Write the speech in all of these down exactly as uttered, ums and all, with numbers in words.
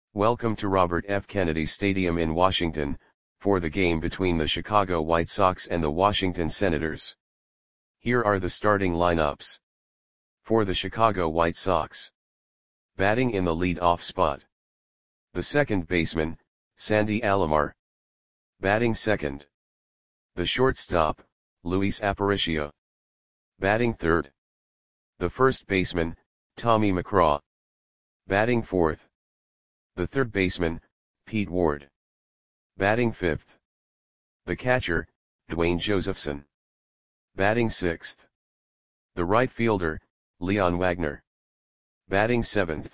Welcome to Robert F. Kennedy Stadium in Washington, for the game between the Chicago White Sox and the Washington Senators. Here are the starting lineups. For the Chicago White Sox. Batting in the lead-off spot. The second baseman, Sandy Alomar. Batting second. The shortstop, Luis Aparicio. Batting third. The first baseman, Tommy McCraw. Batting fourth. The third baseman, Pete Ward. Batting fifth. The catcher, Dwayne Josephson. Batting sixth. The right fielder, Leon Wagner. Batting seventh.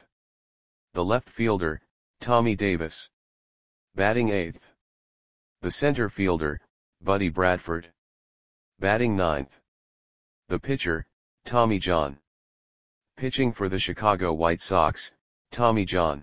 The left fielder, Tommy Davis. Batting eighth. The center fielder, Buddy Bradford. Batting ninth. The pitcher, Tommy John. Pitching for the Chicago White Sox, Tommy John.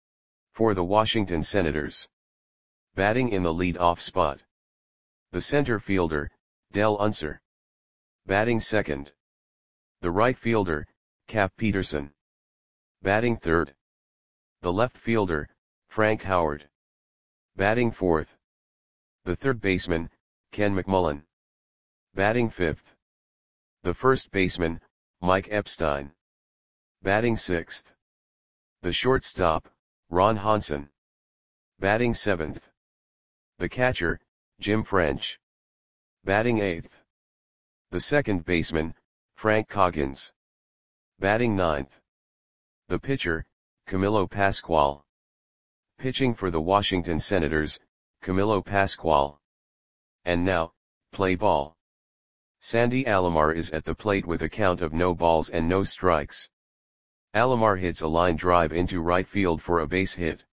For the Washington Senators. Batting in the lead-off spot. The center fielder, Dell Unser. Batting second. The right fielder, Cap Peterson. Batting third. The left fielder, Frank Howard. Batting fourth. The third baseman, Ken McMullen. Batting fifth. The first baseman, Mike Epstein. Batting sixth. The shortstop, Ron Hansen. Batting seventh. The catcher, Jim French. Batting eighth. The second baseman, Frank Coggins. Batting ninth. The pitcher, Camilo Pascual. Pitching for the Washington Senators, Camilo Pascual. And now, play ball. Sandy Alomar is at the plate with a count of no balls and no strikes. Alomar hits a line drive into right field for a base hit.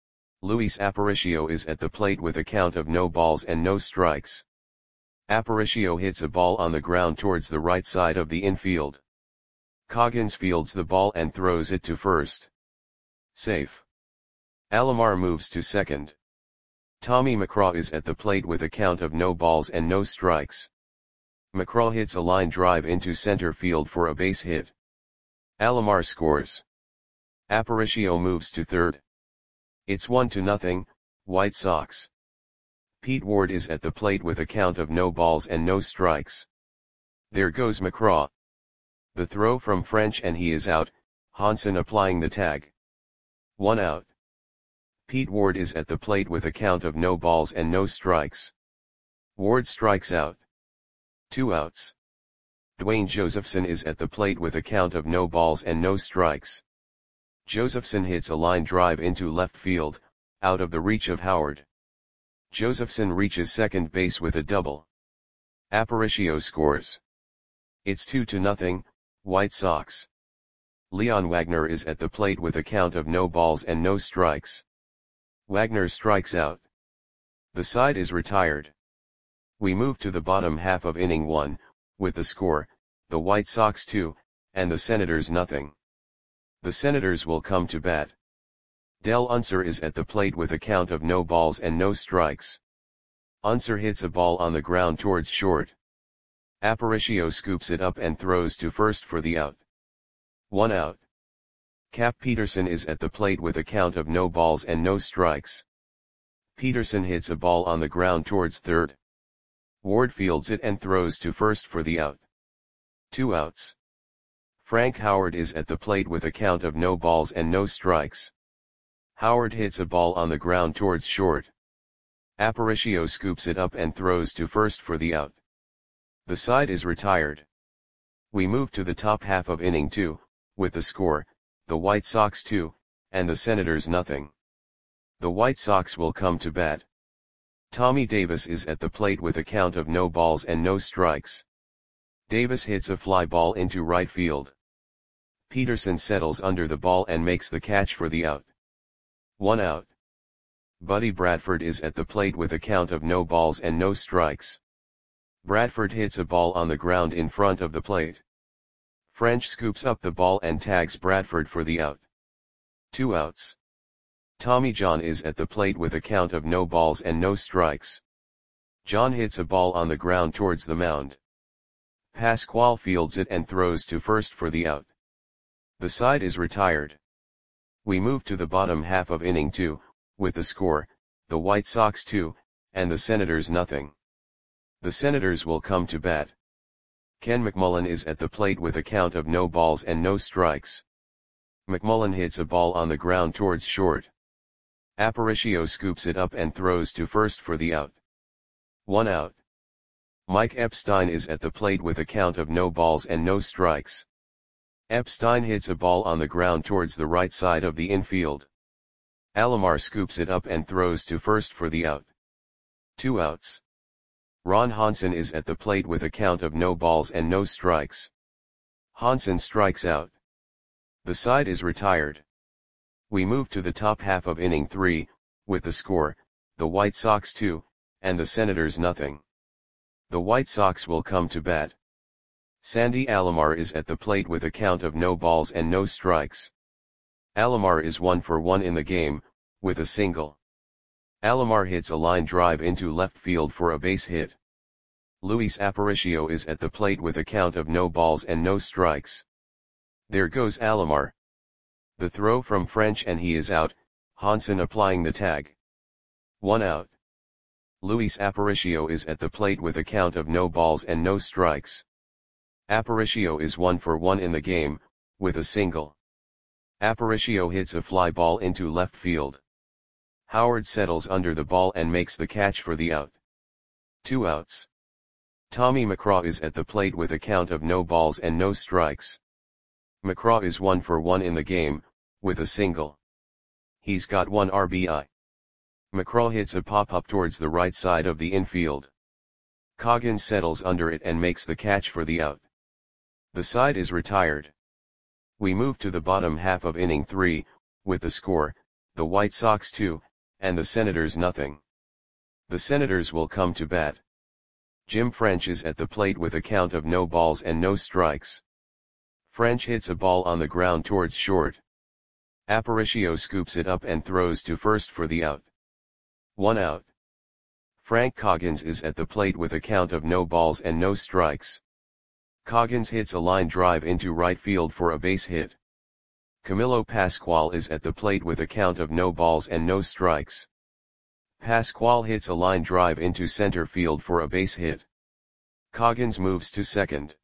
Luis Aparicio is at the plate with a count of no balls and no strikes. Aparicio hits a ball on the ground towards the right side of the infield. Coggins fields the ball and throws it to first. Safe. Alomar moves to second. Tommy McCraw is at the plate with a count of no balls and no strikes. McCraw hits a line drive into center field for a base hit. Alomar scores. Aparicio moves to third. It's one to nothing, White Sox. Pete Ward is at the plate with a count of no balls and no strikes. There goes McCraw. The throw from French and he is out, Hansen applying the tag. One out. Pete Ward is at the plate with a count of no balls and no strikes. Ward strikes out. Two outs. Dwayne Josephson is at the plate with a count of no balls and no strikes. Josephson hits a line drive into left field, out of the reach of Howard. Josephson reaches second base with a double. Aparicio scores. It's two to nothing, White Sox. Leon Wagner is at the plate with a count of no balls and no strikes. Wagner strikes out. The side is retired. We move to the bottom half of inning one, with the score, the White Sox two, and the Senators nothing. The Senators will come to bat. Dell Unser is at the plate with a count of no balls and no strikes. Unser hits a ball on the ground towards short. Aparicio scoops it up and throws to first for the out. One out. Cap Peterson is at the plate with a count of no balls and no strikes. Peterson hits a ball on the ground towards third. Ward fields it and throws to first for the out. Two outs. Frank Howard is at the plate with a count of no balls and no strikes. Howard hits a ball on the ground towards short. Aparicio scoops it up and throws to first for the out. The side is retired. We move to the top half of inning two, with the score, the White Sox two, and the Senators nothing. The White Sox will come to bat. Tommy Davis is at the plate with a count of no balls and no strikes. Davis hits a fly ball into right field. Peterson settles under the ball and makes the catch for the out. One out. Buddy Bradford is at the plate with a count of no balls and no strikes. Bradford hits a ball on the ground in front of the plate. French scoops up the ball and tags Bradford for the out. Two outs. Tommy John is at the plate with a count of no balls and no strikes. John hits a ball on the ground towards the mound. Pascual fields it and throws to first for the out. The side is retired. We move to the bottom half of inning two, with the score, the White Sox two, and the Senators nothing. The Senators will come to bat. Ken McMullen is at the plate with a count of no balls and no strikes. McMullen hits a ball on the ground towards short. Aparicio scoops it up and throws to first for the out. One out. Mike Epstein is at the plate with a count of no balls and no strikes. Epstein hits a ball on the ground towards the right side of the infield. Alomar scoops it up and throws to first for the out. Two outs. Ron Hansen is at the plate with a count of no balls and no strikes. Hansen strikes out. The side is retired. We move to the top half of inning three, with the score, the White Sox two, and the Senators nothing. The White Sox will come to bat. Sandy Alomar is at the plate with a count of no balls and no strikes. Alomar is one for one in the game, with a single. Alomar hits a line drive into left field for a base hit. Luis Aparicio is at the plate with a count of no balls and no strikes. There goes Alomar. The throw from French and he is out, Hansen applying the tag. One out. Luis Aparicio is at the plate with a count of no balls and no strikes. Aparicio is one for one in the game, with a single. Aparicio hits a fly ball into left field. Howard settles under the ball and makes the catch for the out. Two outs. Tommy McCraw is at the plate with a count of no balls and no strikes. McCraw is one for one in the game, with a single. He's got one R B I. McCraw hits a pop-up towards the right side of the infield. Coggins settles under it and makes the catch for the out. The side is retired. We move to the bottom half of inning three, with the score, the White Sox two, and the Senators nothing. The Senators will come to bat. Jim French is at the plate with a count of no balls and no strikes. French hits a ball on the ground towards short. Aparicio scoops it up and throws to first for the out. One out. Frank Coggins is at the plate with a count of no balls and no strikes. Coggins hits a line drive into right field for a base hit. Camilo Pascual is at the plate with a count of no balls and no strikes. Pascual hits a line drive into center field for a base hit. Coggins moves to second.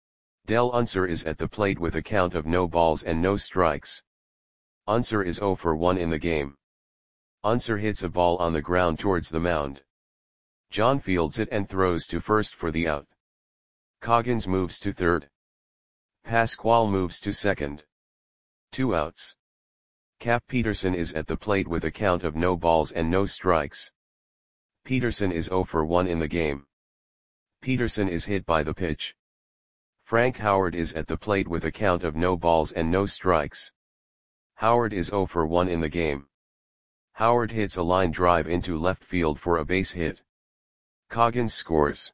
Del Unser is at the plate with a count of no balls and no strikes. Unser is zero for one in the game. Unser hits a ball on the ground towards the mound. John fields it and throws to first for the out. Coggins moves to third. Pascual moves to second. Two outs. Cap Peterson is at the plate with a count of no balls and no strikes. Peterson is zero for one in the game. Peterson is hit by the pitch. Frank Howard is at the plate with a count of no balls and no strikes. Howard is zero for one in the game. Howard hits a line drive into left field for a base hit. Coggins scores.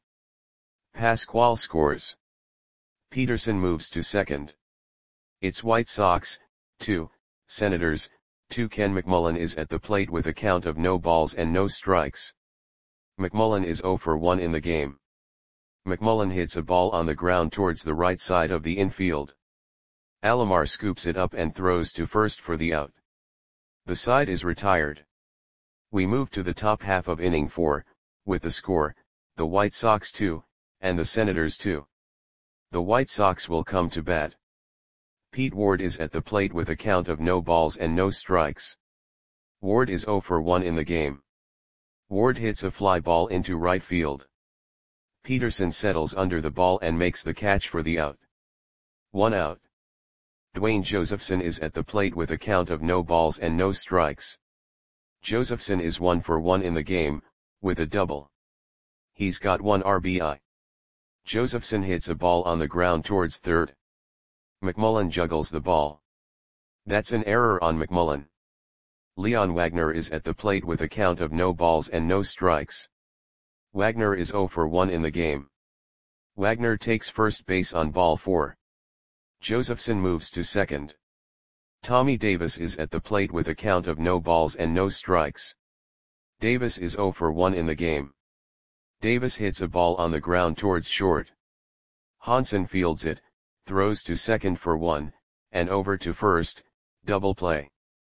Pascual scores. Peterson moves to second. It's White Sox, two, Senators, two. Ken McMullen is at the plate with a count of no balls and no strikes. McMullen is zero for one in the game. McMullen hits a ball on the ground towards the right side of the infield. Alomar scoops it up and throws to first for the out. The side is retired. We move to the top half of inning four, with the score, the White Sox two, and the Senators two. The White Sox will come to bat. Pete Ward is at the plate with a count of no balls and no strikes. Ward is zero for one in the game. Ward hits a fly ball into right field. Peterson settles under the ball and makes the catch for the out. One out. Dwayne Josephson is at the plate with a count of no balls and no strikes. Josephson is one for one in the game, with a double. He's got one R B I. Josephson hits a ball on the ground towards third. McMullen juggles the ball. That's an error on McMullen. Leon Wagner is at the plate with a count of no balls and no strikes. Wagner is zero for one in the game. Wagner takes first base on ball four. Josephson moves to second. Tommy Davis is at the plate with a count of no balls and no strikes. Davis is zero for one in the game. Davis hits a ball on the ground towards short. Hansen fields it, throws to second for one, and over to first, double play.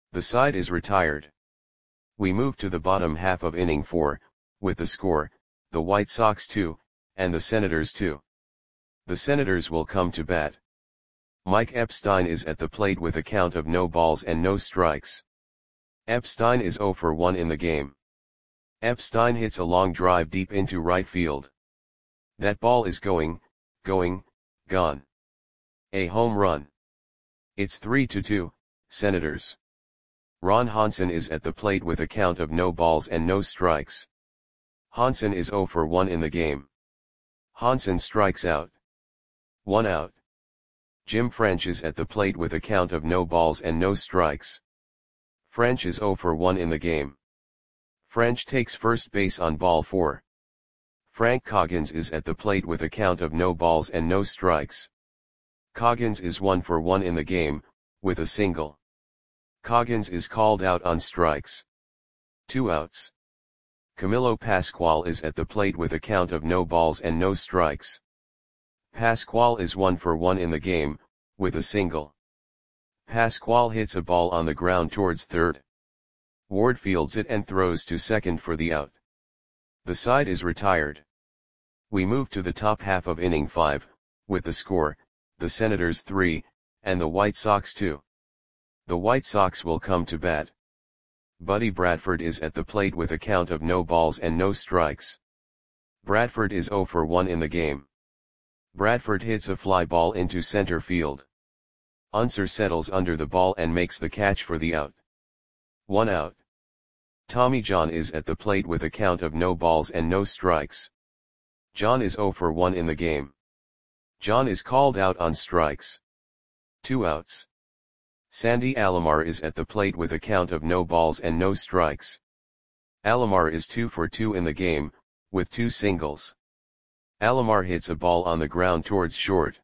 The side is retired. We move to the bottom half of inning four, with the score, the White Sox two, and the Senators two. The Senators will come to bat. Mike Epstein is at the plate with a count of no balls and no strikes. Epstein is zero for one in the game. Epstein hits a long drive deep into right field. That ball is going, going, gone. A home run. It's three to two, Senators. Ron Hansen is at the plate with a count of no balls and no strikes. Hansen is zero for one in the game. Hansen strikes out. One out. Jim French is at the plate with a count of no balls and no strikes. French is zero for one in the game. French takes first base on ball four. Frank Coggins is at the plate with a count of no balls and no strikes. Coggins is one for one in the game, with a single. Coggins is called out on strikes. Two outs. Camilo Pascual is at the plate with a count of no balls and no strikes. Pascual is one for one in the game, with a single. Pascual hits a ball on the ground towards third. Ward fields it and throws to second for the out. The side is retired. We move to the top half of inning five, with the score, the Senators three, and the White Sox two. The White Sox will come to bat. Buddy Bradford is at the plate with a count of no balls and no strikes. Bradford is zero for one in the game. Bradford hits a fly ball into center field. Unser settles under the ball and makes the catch for the out. One out. Tommy John is at the plate with a count of no balls and no strikes. John is zero for one in the game. John is called out on strikes. Two outs. Sandy Alomar is at the plate with a count of no balls and no strikes. Alomar is two for two in the game, with two singles. Alomar hits a ball on the ground towards short.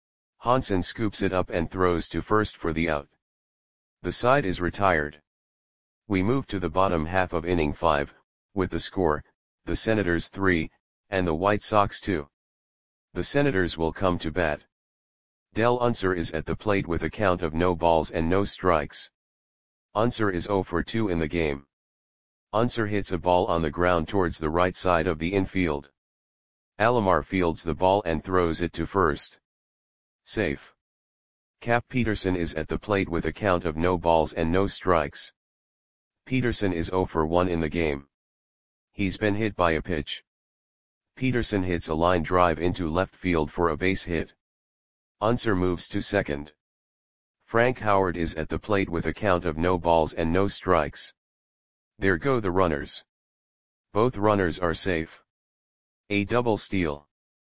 Hansen scoops it up and throws to first for the out. The side is retired. We move to the bottom half of inning five, with the score, the Senators three, and the White Sox two. The Senators will come to bat. Del Unser is at the plate with a count of no balls and no strikes. Unser is zero for two in the game. Unser hits a ball on the ground towards the right side of the infield. Alomar fields the ball and throws it to first. Safe. Cap Peterson is at the plate with a count of no balls and no strikes. Peterson is zero for one in the game. He's been hit by a pitch. Peterson hits a line drive into left field for a base hit. Unser moves to second. Frank Howard is at the plate with a count of no balls and no strikes. There go the runners. Both runners are safe. A double steal.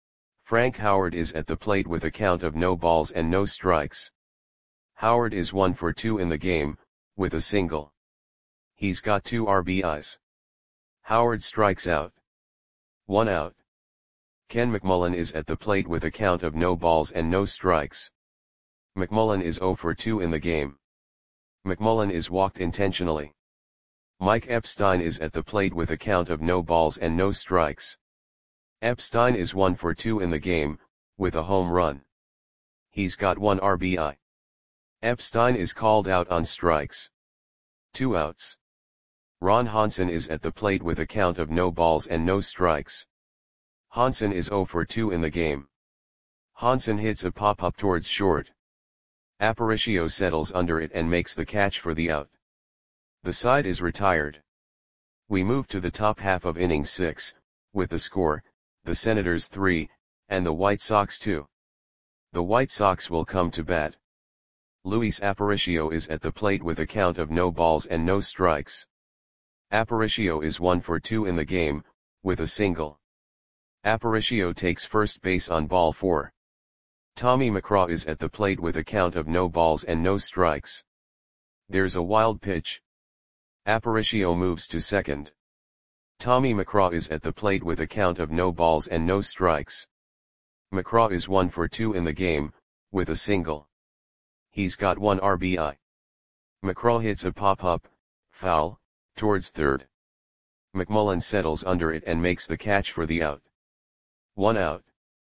Frank Howard is at the plate with a count of no balls and no strikes. Howard is one for two in the game, with a single. He's got two R B Is. Howard strikes out. One out. Ken McMullen is at the plate with a count of no balls and no strikes. McMullen is zero for two in the game. McMullen is walked intentionally. Mike Epstein is at the plate with a count of no balls and no strikes. Epstein is one for two in the game, with a home run. He's got one R B I. Epstein is called out on strikes. Two outs. Ron Hansen is at the plate with a count of no balls and no strikes. Hansen is zero for two in the game. Hansen hits a pop-up towards short. Aparicio settles under it and makes the catch for the out. The side is retired. We move to the top half of inning six, with the score, the Senators three, and the White Sox two. The White Sox will come to bat. Luis Aparicio is at the plate with a count of no balls and no strikes. Aparicio is one for two in the game, with a single. Aparicio takes first base on ball four. Tommy McCraw is at the plate with a count of no balls and no strikes. There's a wild pitch. Aparicio moves to second. Tommy McCraw is at the plate with a count of no balls and no strikes. McCraw is one for two in the game, with a single. He's got one R B I. McCraw hits a pop-up, foul, towards third. McMullen settles under it and makes the catch for the out. One out.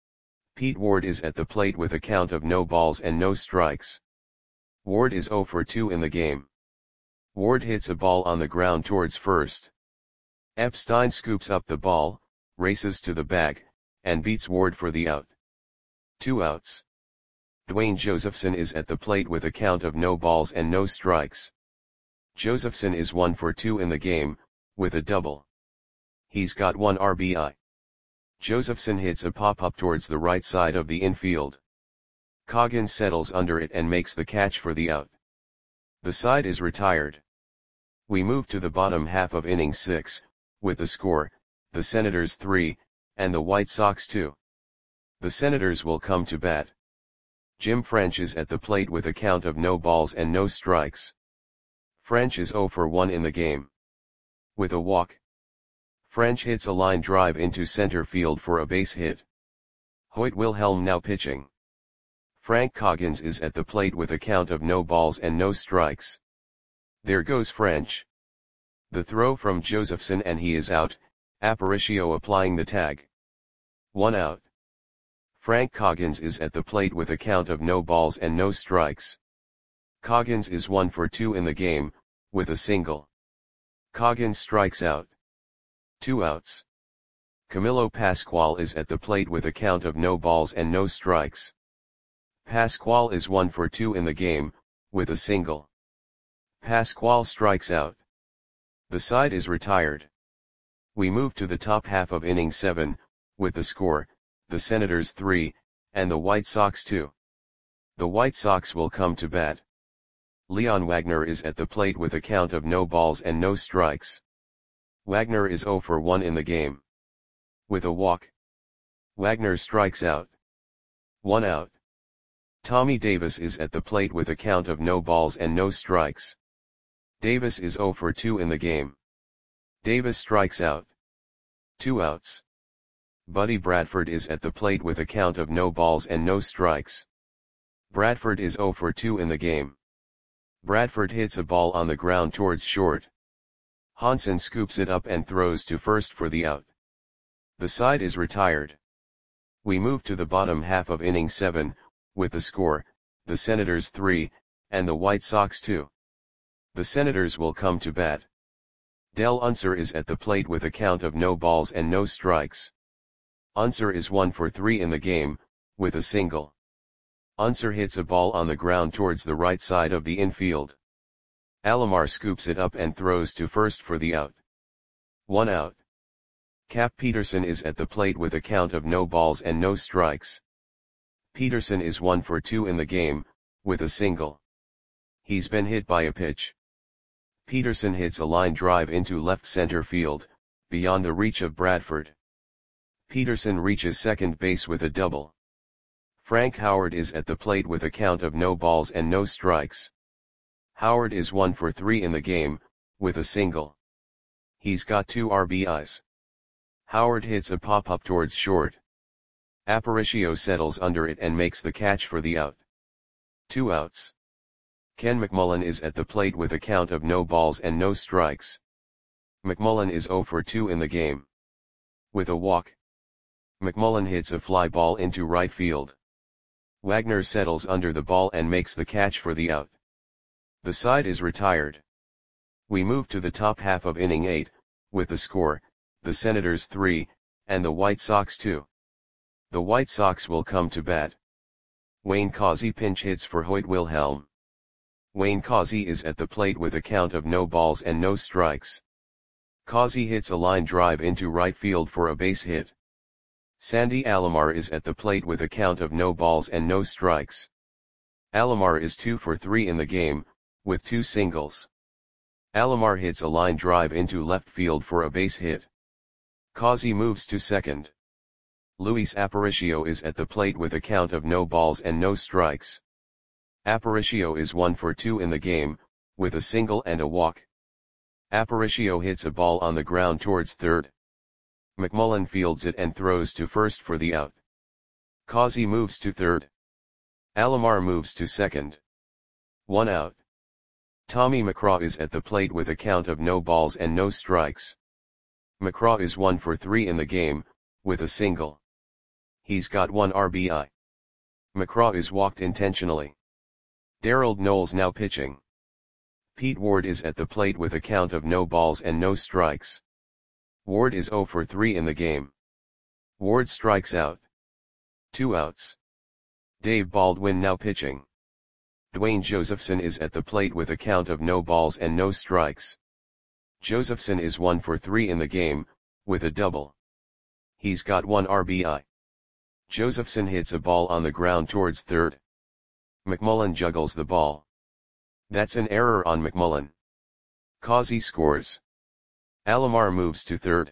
Pete Ward is at the plate with a count of no balls and no strikes. Ward is zero for two in the game. Ward hits a ball on the ground towards first. Epstein scoops up the ball, races to the bag, and beats Ward for the out. Two outs. Dwayne Josephson is at the plate with a count of no balls and no strikes. Josephson is one for two in the game, with a double. He's got one R B I. Josephson hits a pop-up towards the right side of the infield. Coggins settles under it and makes the catch for the out. The side is retired. We move to the bottom half of inning six, with the score, the Senators three, and the White Sox two. The Senators will come to bat. Jim French is at the plate with a count of no balls and no strikes. French is oh for one in the game. With a walk. French hits a line drive into center field for a base hit. Hoyt Wilhelm now pitching. Frank Coggins is at the plate with a count of no balls and no strikes. There goes French. The throw from Josephson and he is out, Aparicio applying the tag. One out. Frank Coggins is at the plate with a count of no balls and no strikes. Coggins is one for two in the game, with a single. Coggins strikes out. Two outs. Camilo Pascual is at the plate with a count of no balls and no strikes. Pascual is one for two in the game, with a single. Pascual strikes out. The side is retired. We move to the top half of inning seven, with the score, the Senators three, and the White Sox two. The White Sox will come to bat. Leon Wagner is at the plate with a count of no balls and no strikes. Wagner is oh for one in the game. With a walk. Wagner strikes out. One out. Tommy Davis is at the plate with a count of no balls and no strikes. Davis is oh for two in the game. Davis strikes out. Two outs. Buddy Bradford is at the plate with a count of no balls and no strikes. Bradford is oh for two in the game. Bradford hits a ball on the ground towards short. Hansen scoops it up and throws to first for the out. The side is retired. We move to the bottom half of inning seven, with the score, the Senators three, and the White Sox two. The Senators will come to bat. Del Unser is at the plate with a count of no balls and no strikes. Unser is one for three in the game, with a single. Unser hits a ball on the ground towards the right side of the infield. Alomar scoops it up and throws to first for the out. One out. Cap Peterson is at the plate with a count of no balls and no strikes. Peterson is one for two in the game, with a single. He's been hit by a pitch. Peterson hits a line drive into left center field, beyond the reach of Bradford. Peterson reaches second base with a double. Frank Howard is at the plate with a count of no balls and no strikes. Howard is one for three in the game, with a single. He's got two R B Is. Howard hits a pop-up towards short. Aparicio settles under it and makes the catch for the out. Two outs. Ken McMullen is at the plate with a count of no balls and no strikes. McMullen is oh for two in the game. With a walk. McMullen hits a fly ball into right field. Wagner settles under the ball and makes the catch for the out. The side is retired. We move to the top half of inning eight, with the score, the Senators three, and the White Sox two. The White Sox will come to bat. Wayne Causey pinch hits for Hoyt Wilhelm. Wayne Causey is at the plate with a count of no balls and no strikes. Causey hits a line drive into right field for a base hit. Sandy Alomar is at the plate with a count of no balls and no strikes. Alomar is two for three in the game, with two singles. Alomar hits a line drive into left field for a base hit. Causey moves to second. Luis Aparicio is at the plate with a count of no balls and no strikes. Aparicio is one for two in the game, with a single and a walk. Aparicio hits a ball on the ground towards third. McMullen fields it and throws to first for the out. Causey moves to third. Alomar moves to second. One out. Tommy McCraw is at the plate with a count of no balls and no strikes. McCraw is one for three in the game, with a single. He's got one R B I. McCraw is walked intentionally. Darrell Knowles now pitching. Pete Ward is at the plate with a count of no balls and no strikes. Ward is zero for three in the game. Ward strikes out. Two outs. Dave Baldwin now pitching. Dwayne Josephson is at the plate with a count of no balls and no strikes. Josephson is one for three in the game, with a double. He's got one R B I. Josephson hits a ball on the ground towards third. McMullen juggles the ball. That's an error on McMullen. Causey scores. Alomar moves to third.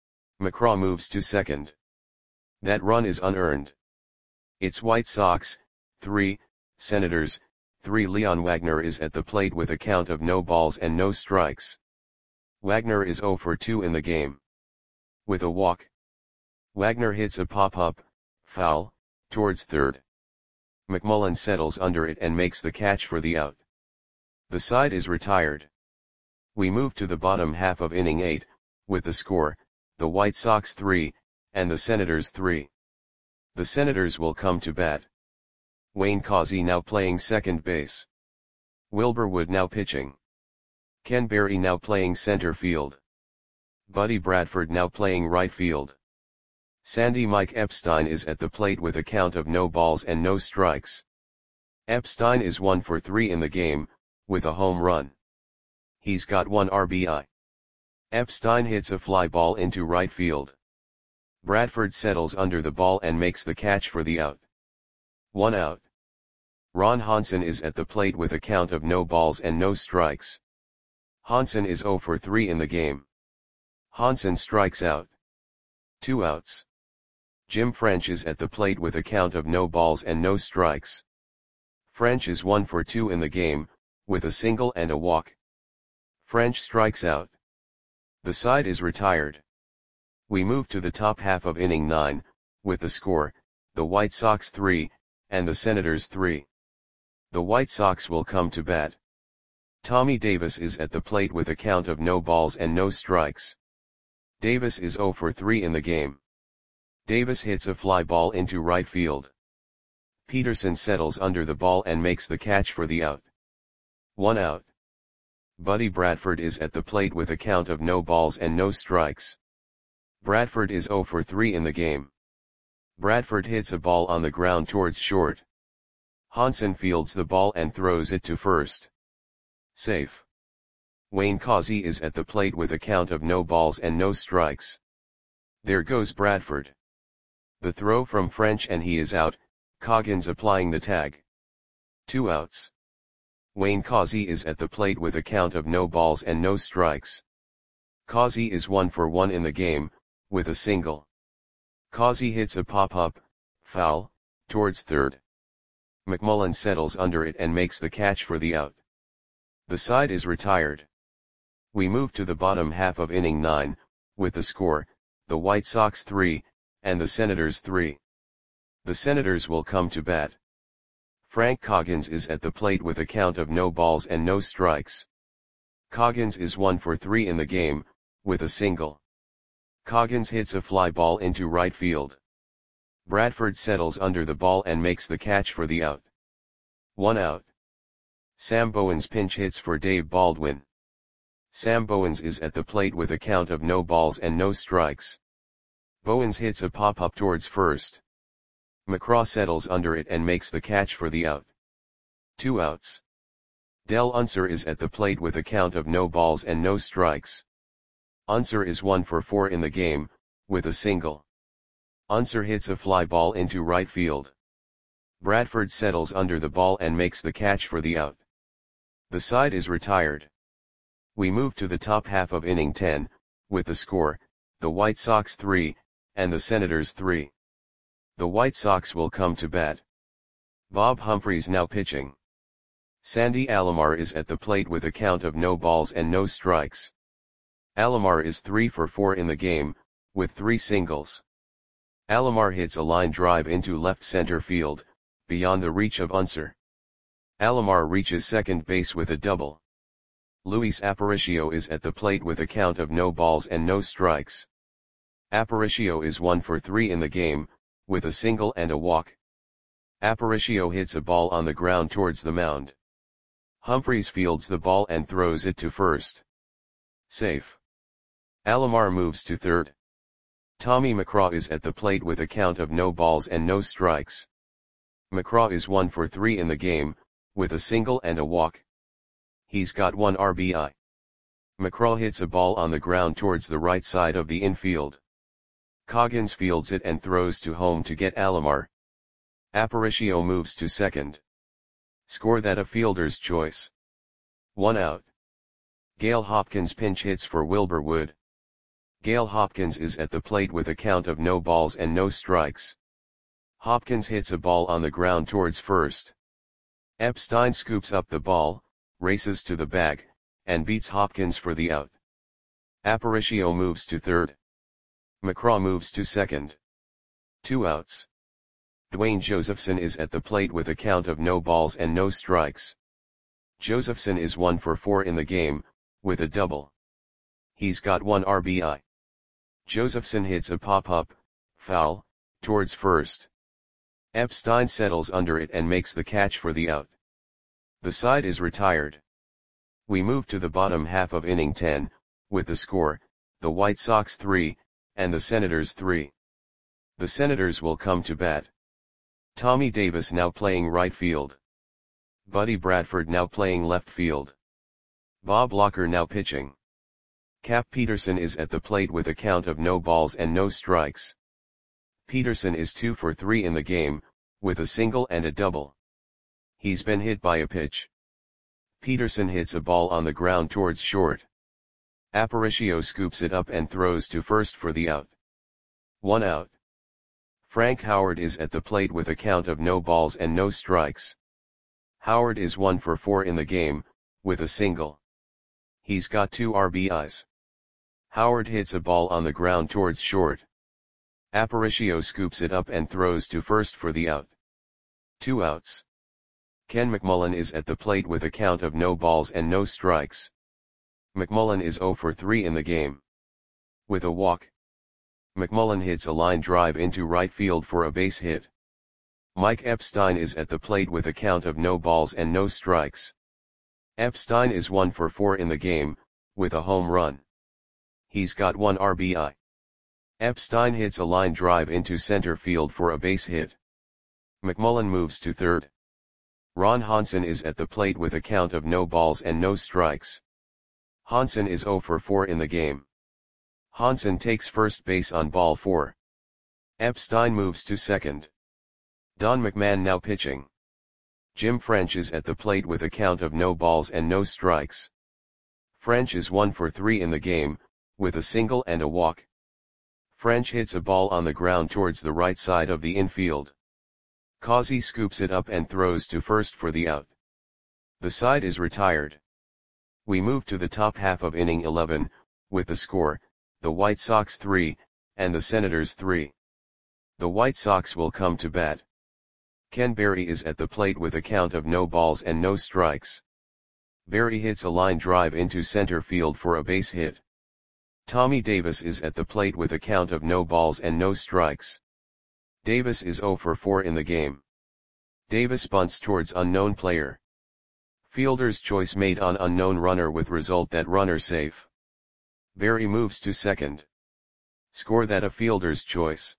McCraw moves to second. That run is unearned. It's White Sox, three, Senators, three. Leon Wagner is at the plate with a count of no balls and no strikes. Wagner is zero for two in the game. With a walk. Wagner hits a pop-up, foul, towards third. McMullen settles under it and makes the catch for the out. The side is retired. We move to the bottom half of inning eight, with the score, the White Sox three, and the Senators three. The Senators will come to bat. Wayne Causey now playing second base. Wilbur Wood now pitching. Ken Berry now playing center field. Buddy Bradford now playing right field. Sandy Mike Epstein is at the plate with a count of no balls and no strikes. Epstein is one for three in the game, with a home run. He's got one R B I. Epstein hits a fly ball into right field. Bradford settles under the ball and makes the catch for the out. One out. Ron Hansen is at the plate with a count of no balls and no strikes. Hansen is zero for three in the game. Hansen strikes out. Two outs. Jim French is at the plate with a count of no balls and no strikes. French is one for two in the game, with a single and a walk. French strikes out. The side is retired. We move to the top half of inning nine, with the score, the White Sox three, and the Senators three. The White Sox will come to bat. Tommy Davis is at the plate with a count of no balls and no strikes. Davis is zero for three in the game. Davis hits a fly ball into right field. Peterson settles under the ball and makes the catch for the out. One out. Buddy Bradford is at the plate with a count of no balls and no strikes. Bradford is zero for three in the game. Bradford hits a ball on the ground towards short. Hansen fields the ball and throws it to first. Safe. Wayne Causey is at the plate with a count of no balls and no strikes. There goes Bradford. The throw from French and he is out, Coggins applying the tag. Two outs. Wayne Causey is at the plate with a count of no balls and no strikes. Causey is one for one in the game, with a single. Causey hits a pop-up, foul, towards third. McMullen settles under it and makes the catch for the out. The side is retired. We move to the bottom half of inning nine, with the score, the White Sox three, and the Senators three. The Senators will come to bat. Frank Coggins is at the plate with a count of no balls and no strikes. Coggins is one for three in the game, with a single. Coggins hits a fly ball into right field. Bradford settles under the ball and makes the catch for the out. One out. Sam Bowens pinch hits for Dave Baldwin. Sam Bowens is at the plate with a count of no balls and no strikes. Bowens hits a pop-up towards first. McCraw settles under it and makes the catch for the out. Two outs. Del Unser is at the plate with a count of no balls and no strikes. Unser is one for four in the game, with a single. Unser hits a fly ball into right field. Bradford settles under the ball and makes the catch for the out. The side is retired. We move to the top half of inning ten, with the score, the White Sox three, and the Senators three. The White Sox will come to bat. Bob Humphreys now pitching. Sandy Alomar is at the plate with a count of no balls and no strikes. Alomar is three for four in the game, with three singles. Alomar hits a line drive into left center field, beyond the reach of Unser. Alomar reaches second base with a double. Luis Aparicio is at the plate with a count of no balls and no strikes. Aparicio is one for three in the game, with a single and a walk. Aparicio hits a ball on the ground towards the mound. Humphreys fields the ball and throws it to first. Safe. Alomar moves to third. Tommy McCraw is at the plate with a count of no balls and no strikes. McCraw is one for three in the game, with a single and a walk. He's got one R B I. McCraw hits a ball on the ground towards the right side of the infield. Coggins fields it and throws to home to get Alomar. Aparicio moves to second. Score that a fielder's choice. One out. Gale Hopkins pinch hits for Wilbur Wood. Gale Hopkins is at the plate with a count of no balls and no strikes. Hopkins hits a ball on the ground towards first. Epstein scoops up the ball, races to the bag, and beats Hopkins for the out. Aparicio moves to third. McCraw moves to second. Two outs. Dwayne Josephson is at the plate with a count of no balls and no strikes. Josephson is one for four in the game, with a double. He's got one R B I. Josephson hits a pop-up, foul, towards first. Epstein settles under it and makes the catch for the out. The side is retired. We move to the bottom half of inning ten, with the score, the White Sox three, and the Senators three. The Senators will come to bat. Tommy Davis now playing right field. Buddy Bradford now playing left field. Bob Locker now pitching. Cap Peterson is at the plate with a count of no balls and no strikes. Peterson is two for three in the game, with a single and a double. He's been hit by a pitch. Peterson hits a ball on the ground towards short. Aparicio scoops it up and throws to first for the out. One out. Frank Howard is at the plate with a count of no balls and no strikes. Howard is one for four in the game, with a single. He's got two R B Is. Howard hits a ball on the ground towards short. Aparicio scoops it up and throws to first for the out. Two outs. Ken McMullen is at the plate with a count of no balls and no strikes. McMullen is zero for three in the game. With a walk. McMullen hits a line drive into right field for a base hit. Mike Epstein is at the plate with a count of no balls and no strikes. Epstein is one for four in the game, with a home run. He's got one R B I. Epstein hits a line drive into center field for a base hit. McMullen moves to third. Ron Hansen is at the plate with a count of no balls and no strikes. Hansen is zero for four in the game. Hansen takes first base on ball four. Epstein moves to second. Don McMahon now pitching. Jim French is at the plate with a count of no balls and no strikes. French is one for three in the game, with a single and a walk. French hits a ball on the ground towards the right side of the infield. Causey scoops it up and throws to first for the out. The side is retired. We move to the top half of inning eleven, with the score, the White Sox three, and the Senators three. The White Sox will come to bat. Ken Berry is at the plate with a count of no balls and no strikes. Berry hits a line drive into center field for a base hit. Tommy Davis is at the plate with a count of no balls and no strikes. Davis is zero for four in the game. Davis bunts towards unknown player. Fielder's choice made on unknown runner with result that runner safe. Berry moves to second. Score that a fielder's choice.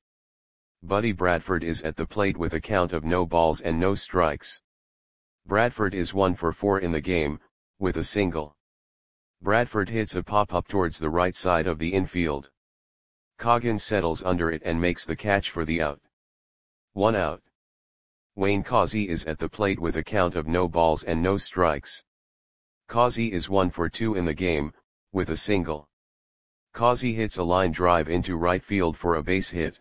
Buddy Bradford is at the plate with a count of no balls and no strikes. Bradford is one for four in the game, with a single. Bradford hits a pop-up towards the right side of the infield. Coggins settles under it and makes the catch for the out. One out. Wayne Causey is at the plate with a count of no balls and no strikes. Causey is one for two in the game, with a single. Causey hits a line drive into right field for a base hit.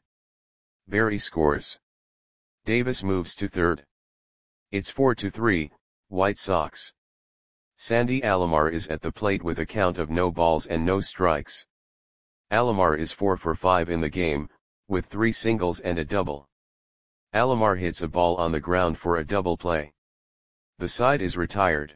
Berry scores. Davis moves to third. It's four to three, White Sox. Sandy Alomar is at the plate with a count of no balls and no strikes. Alomar is four for five in the game, with three singles and a double. Alomar hits a ball on the ground for a double play. The side is retired.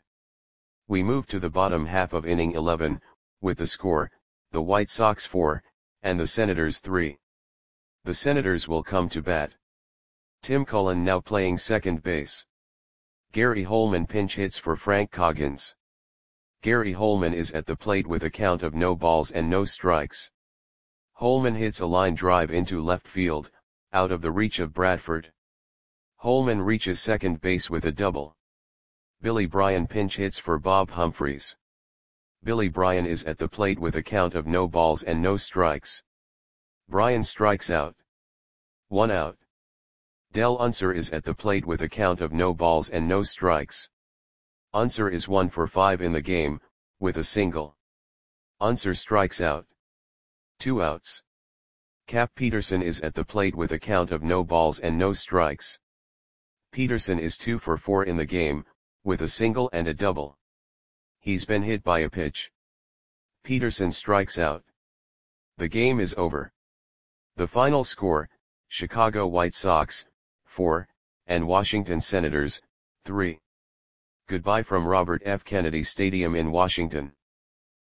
We move to the bottom half of inning eleven, with the score, the White Sox four, and the Senators three. The Senators will come to bat. Tim Cullen now playing second base. Gary Holman pinch hits for Frank Coggins. Gary Holman is at the plate with a count of no balls and no strikes. Holman hits a line drive into left field, out of the reach of Bradford. Holman reaches second base with a double. Billy Bryan pinch hits for Bob Humphreys. Billy Bryan is at the plate with a count of no balls and no strikes. Bryan strikes out. One out. Del Unser is at the plate with a count of no balls and no strikes. Unser is one for five in the game, with a single. Unser strikes out. Two outs. Cap Peterson is at the plate with a count of no balls and no strikes. Peterson is two for four in the game, with a single and a double. He's been hit by a pitch. Peterson strikes out. The game is over. The final score, Chicago White Sox, four, and Washington Senators, three. Goodbye from Robert F. Kennedy Stadium in Washington.